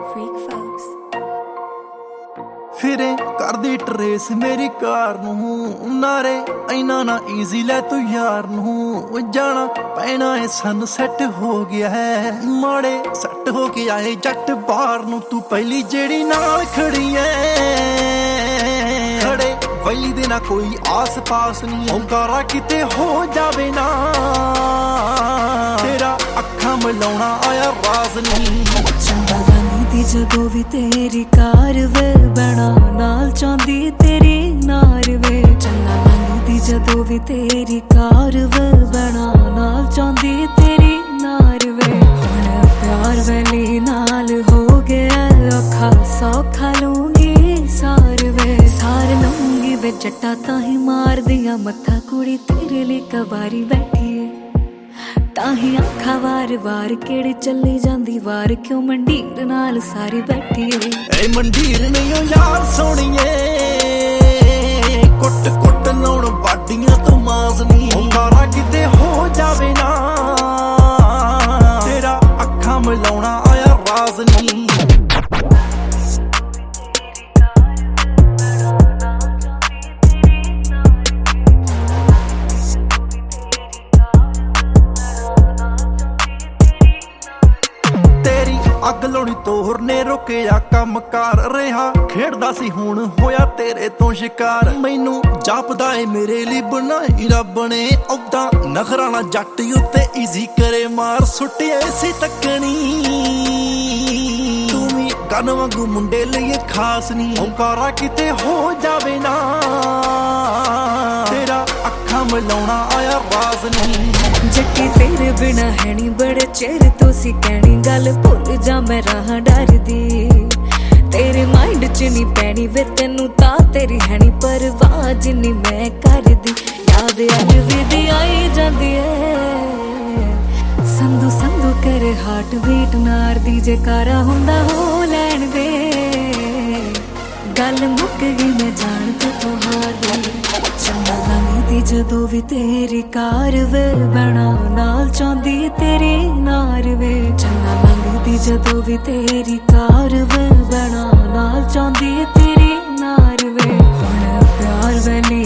ਫਿਰੇ ਕਰਦੀ ਟਰੇਸ ਮੇਰੀ ਕਾਰ ਨੂੰ ਨਾਰੇ ਇੰਨਾ ਨਾ ਈਜ਼ੀ ਲੈ ਤੂੰ ਯਾਰ ਨੂੰ ਜਾਣਾ ਪੈਣਾ ਏ ਸਨਸੈਟ ਹੋ ਗਿਆ ਹੈ ਮਾੜੇ ਸੱਟ ਹੋ ਕੇ ਆਏ ਜੱਟ ਬਾਹਰ ਨੂੰ ਤੂੰ ਪਹਿਲੀ ਜਿਹੜੀ ਨਾਲ ਖੜੀ ਐ ਖੜੇ ਵੈਲੀ ਦੇ ਨਾ ਕੋਈ ਆਸ ਪਾਸ ਨਹੀਂ ਓਂਕਾਰਾ ਕਿਤੇ ਹੋ ਜਾਵੇ ਨਾ ਤੇਰਾ ਅੱਖਾਂ ਮਿਲਾਉਣਾ ਆਇਆ ਰਾਜ਼ ਨਹੀਂ ਦੀ ਜਦੋਂ ਵੀ ਤੇਰੀ ਕਾਰ ਵੇ ਬਣਾ ਨਾਲ ਚਾਹੁੰਦੀ ਤੇਰੀ ਨਾਰ ਵੇ ਚੰਗਾ ਲੰਘਦੀ ਜਦੋਂ ਵੀ ਤੇਰੀ ਕਾਰ ਵੇ ਬਣਾ ਨਾਲ ਚਾਹੁੰਦੀ ਤੇਰੀ ਨਾਰ ਵੇ ਹੁਣ ਪਿਆਰ ਵੈਲੀ ਨਾਲ ਹੋ ਗਿਆ ਔਖਾ ਸੌਖਾ ਲੂੰਗੀ ਸਾਰ ਵੇ ਸਾਰ ਲੂੰਗੀ ਵੇ ਜੱਟਾ ਤਾਂ ਹੀ ਮਾਰਦੀਆਂ ਮੱਥਾ ਕੁੜੀ ਤੇਰੇ ਲਈ ਕਵਾਰੀ ਬੈਠੀ ਏ ਤਾਹੀਂ ਅੱਖਾਂ ਵਾਰ-ਵਾਰ ਕਿਹੜੀ ਚੱਲੀ ਜਾਂਦੀ ਵਾਰ ਕਿਉਂ ਮੰਡੀਰ ਨਾਲ ਸਾਰੀ ਬੈਠੀ ਏ ਮੰਡੀਰ ਨਹੀਂ ਓ ਯਾਰ ਸੋਹਣੀਏ ਕੁੱਟ ਲਾਉਣ ਬਾਡੀਆਂ ਤੋਂ ਮਾਜ਼ ਨਹੀਂ ਓਂਕਾਰਾ ਕਿਤੇ ਹੋ ਜਾਵੇ ਨਾ ਤੇਰਾ ਅੱਖਾਂ ਮਿਲਾਉਣਾ ਆਇਆ ਰਾਜ਼ ਨਹੀਂ ਅੱਗ ਲਾਉਣੀ ਤੋਰ ਨੇ ਰੁਕਿਆ ਕੰਮ ਕਰ ਰਿਹਾ ਖੇਡਦਾ ਸੀ ਹੁਣ ਹੋਇਆ ਤੇਰੇ ਤੋਂ ਸ਼ਿਕਾਰ ਮੈਨੂੰ ਜਾਪਦਾ ਏ ਮੇਰੇ ਲਈ ਬਣਾਈ ਰੱਬ ਨੇ ਔਦਾ ਨਖਰਾਣਾ ਜੱਟ ਉੱਤੇ ਈਜ਼ੀ ਕਰੇ ਮਾਰ ਸੁੱਟਿਆ ਸੀ ਤੱਕਣੀ ਤੂੰ ਵੀ ਗਨ ਵਾਂਗੂ ਮੁੰਡੇ ਲਈ ਖਾਸ ਨਹੀਂ ਓਂਕਾਰਾ ਕਿਤੇ ਹੋ ਜਾਵੇ ਨਾ ਤੇਰਾ ਅੱਖਾਂ ਮਿਲਾਉਣਾ ਆਇਆ ਰਾਜ਼ ਨਹੀਂ ਜੱਟੀ ਤੇਰੇ ਬਿਨਾ ਹੈ ਨੀ ਬੜੇ ਚਿਰ ਤੋਂ ਸੀ ਕਹਿਣੀ ਗੱਲ ਭੁੱਲ ਜਾ ਮੈਂ ਰਹਾਂ ਡਰਦੀ ਤੇਰੇ ਮਾਈਂਡ ਚ ਨੀ ਪੈਣੀ ਵੇ ਤੈਨੂੰ ਤਾਂ ਤੇਰੀ ਹੈ ਨੀ ਪਰਵਾਹ ਜਿੰਨੀ ਮੈਂ ਕਰਦੀ ਯਾਦ ਵੀ ਆਈ ਜਾਂਦੀ ਏ ਸੰਦੂ ਕਰੇ ਹਾਰਟ ਬੀਟ ਨਾਰਦੀ ਜੇ ਕਾਰਾ ਹੁੰਦਾ ਹੋ ਲੈਣ ਦੇ ਗੱਲ ਮੁੱਕ ਗਈ ਮੈਂ ਜਾਣ ਤੇ ਤੁਹਾਡੀ ਚੰਗਾ ਲੰਘਦੀ ਜਦੋਂ ਵੀ ਤੇਰੀ ਕਾਰ ਵੇ ਬਣਾ ਨਾਲ ਚਾਹੁੰਦੀ ਤੇਰੀ ਨਾਰ ਵੇ ਚੰਗਾ ਲੰਘਦੀ ਜਦੋਂ ਵੀ ਤੇਰੀ ਕਾਰ ਵੇ ਬਣਾ ਨਾਲ ਚਾਹੁੰਦੀ ਤੇਰੀ ਨਾਰ ਵੇ ਹੁਣ ਪਿਆਰ ਵੇ